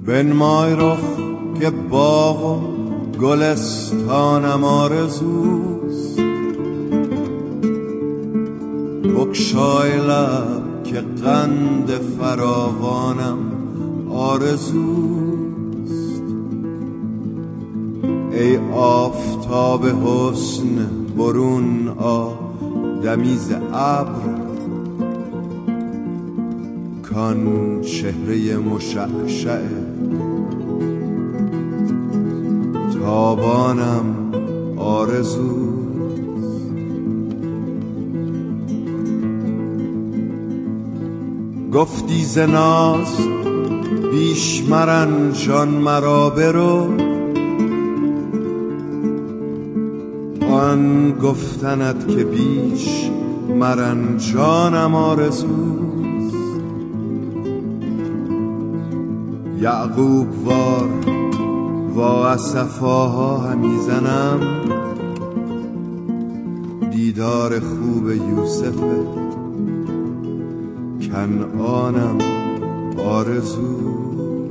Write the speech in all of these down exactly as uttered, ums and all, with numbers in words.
بنمای رخ که باغ و گلستانم آرزوست، بگشای لب که قند فراوانم آرزوست. ای آفتاب حسن برون آ دمی ز ابر، کان چهره مشعشع تابانم آرزوست. گفتی ز ناز بیش مرنجان مرا برو، آن گفتنت که بیش مرنجانم آرزوست. یعقوب وار وا اسفاها همی زنم، دیدار خوب یوسف کنعانم آرزوست.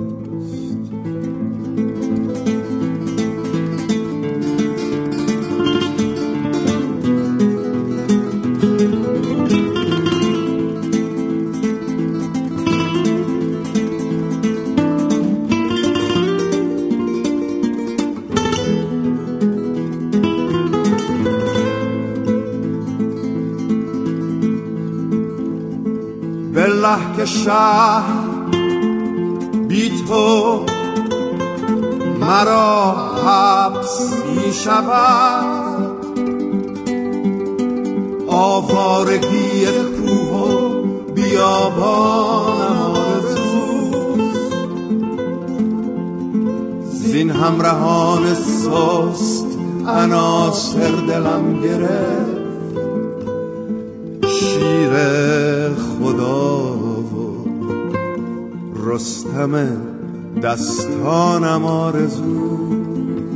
بالله که شهر بی تو مرا حبس می شود، آوارگی کوه و بیابانم آرزوست. زین همراهان سست عناصر دلم گرفت، شیر خدا و رستم دستانم آرزوست.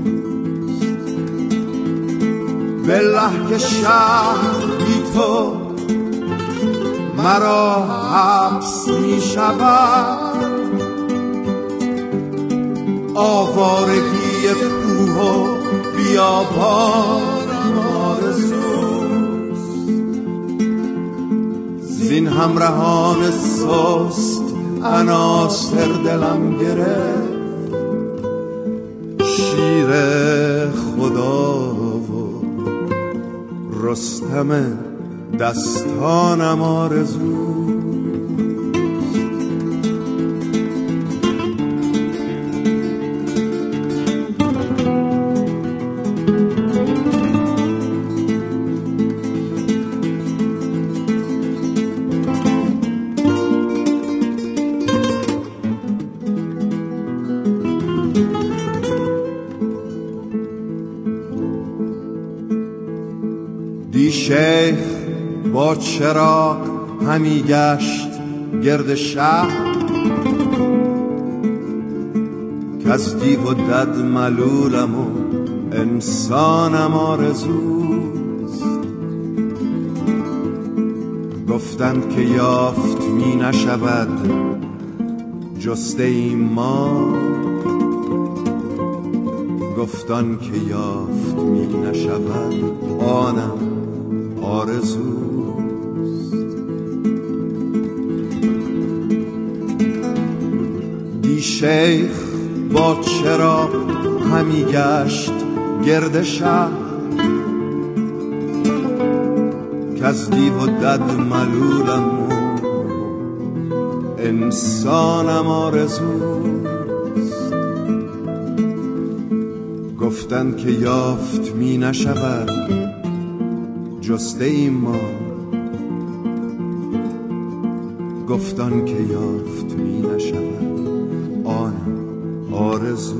بالله که شهر بی تو مرا حبس می شود، آوارگی کوه و بیابانم آرزوست. زین همراهان سست عناصر دلم گرفت، شیر خدا و رستم دستانم آرزوست. دی شیخ با چراغ همی گشت گرد شهر، کز دیو و دد ملولم و انسانم آرزوست. گفتند که یافت می نشود جسته ایم ما، گفتان که یافت می نشود آنم آرزوست. دی شیخ با چراغ همی گشت گرد شهر، کز دیو و دد ملولم و انسانم آرزوست. گفتند که یافت می نشود جسته ایم ما، گفتان که یافت می نشود آنم آرزوست.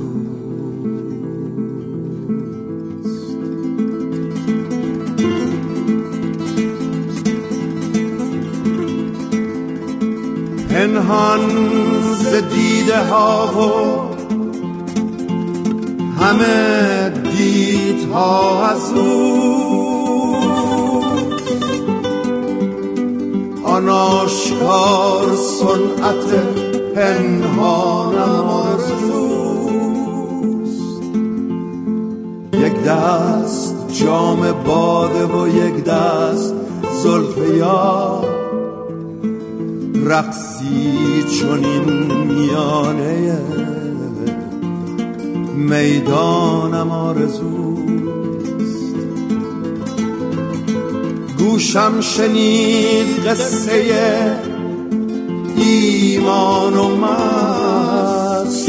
پنهان ز دیده ها و همه دیدها از او، آن آشکار صنعت پنهانم آرزوست. یک دست جام باده و یک دست زلف یار، رقصی چنین میانه میدانم آرزوست. گوشم شنید قصه ایمان و مست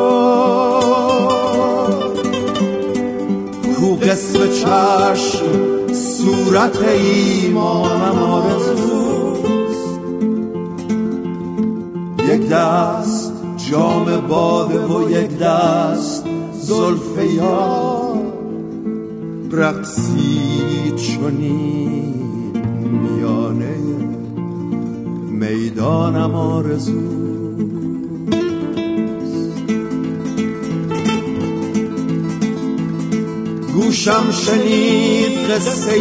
شد، کو قسم چشم صورت ایمانم آرزوست. یک دست جام باده و یک دست زلف یار، رقصی چنین میانه میدانم آرزوست. گوشم شنید قصه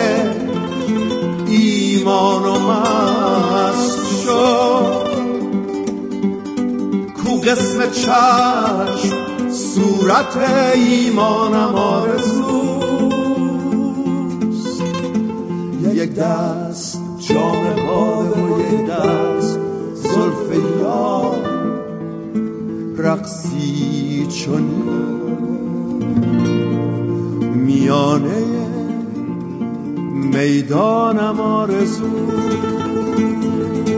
ایمان و مست شد، کو قسم چشم صورت ایمانم آرزوست. یک دست جام باده و یک دست زلف یار، رقصی چون میانه میدانم آرزوست.